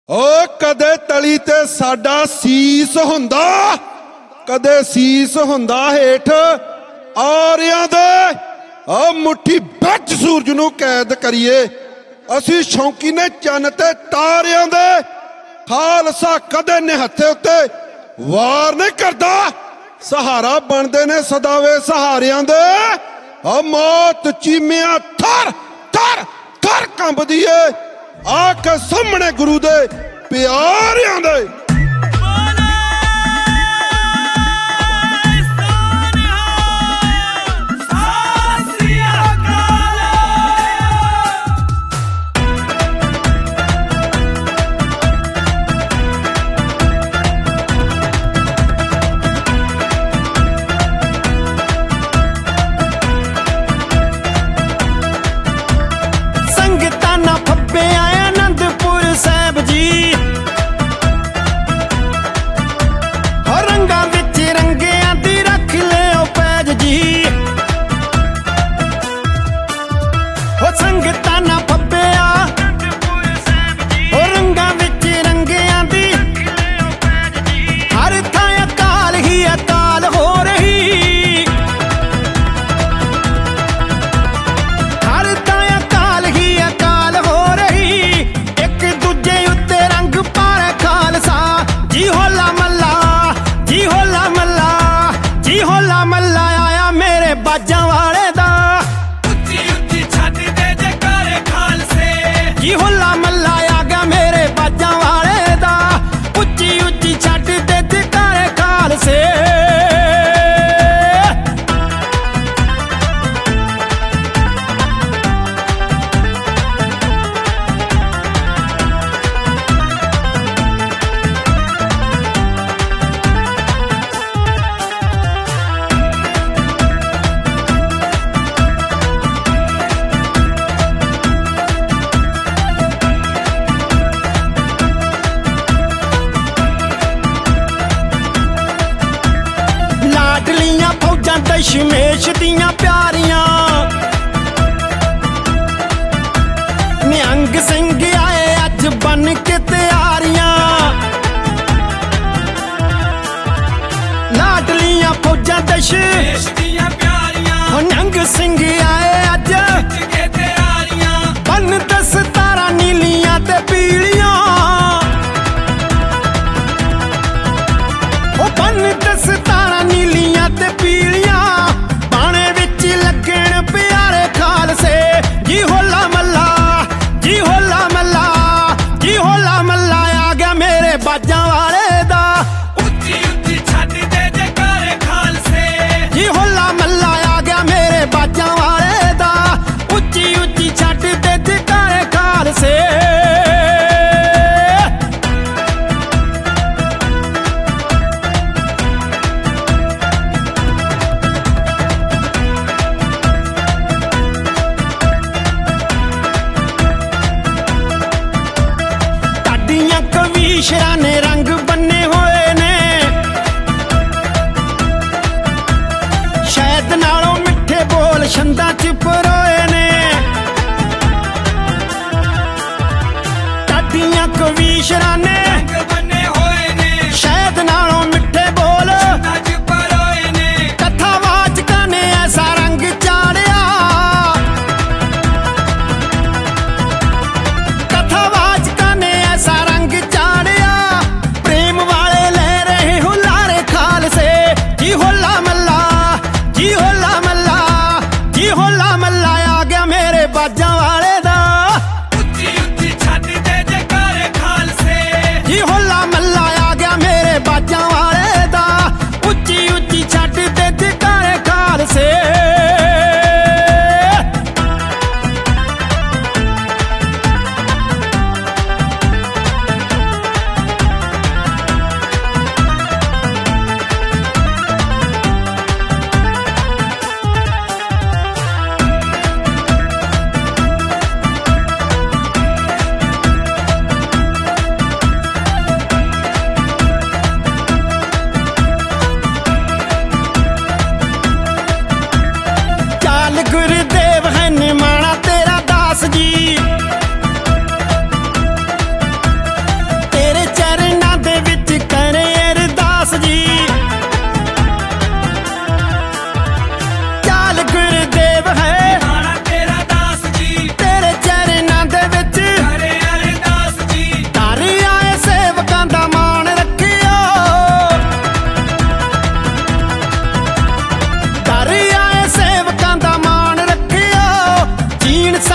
ओ कदे तली ते साडा सीस हुंदा, कदे सीस हुंदा हेठ आरियां दे। आ मुट्ठी बिच सूरज नूं कैद करिए, असी शौकी ने चन्न ते तारियां दे। खालसा कदे निहत्थे उत्ते वार नहीं करदा, सहारा बनदे ने सदावे सहारियां दे। आ मौत चीमिया थर थर थर कंबदी है, आके सामने गुरु दे प्यारियां दे। बाजां वाले दा उच्ची उच्ची छत दे जयकारे खालसे, जी होला मल्ला आ गया मेरे बाजां वाले दा। उच्ची उच्ची छत दे जयकारे खालसे। दशमेश दियां प्यारियां निहंग सिंह आए अज बन के तैयारियां। लाडलियां फौजां दशमेश दियां प्यारियां निहंग सिंह आए अज के तैयारियां। बन दस्तारा नीलियां ते पीलियां, ओ बन दस्तारा नीलियां ते पीलियां। जी होला मल्ला, जी होला मल्ला, जी होला मल्ला आ गया मेरे बाजां वाले दा। उच्ची उच्ची छत दे जयकारे खालसे, जी होला मल्ला आ गया मेरे बाजां वाले दा। उच्ची उच्ची छत दे जयकारे खालसे। ईशरा ने रंग बन्ने होए ने, शहद नालों मिठे बोल छंदा च परोए ने। टाडियां कवीशरा ने रंग बन्ने होए ने, शहद नालों मिठे बोल छंदा च परोए ने। कथावाचकां ने ऐसा रंग चाढ़िया, कथावाचकां ने ऐसा रंग जी होला मल्ला, जी होला मल्ला, जी होला मल्ला आ गया मेरे बाजां वाले दा। उच्ची उच्ची छत दे जयकारे खालसे,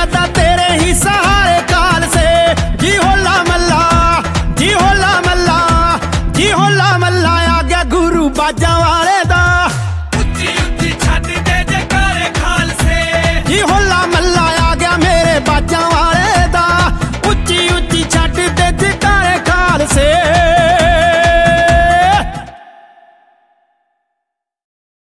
ਸਦਾ ਤੇਰੇ ਹੀ ਸਹਾਰੇ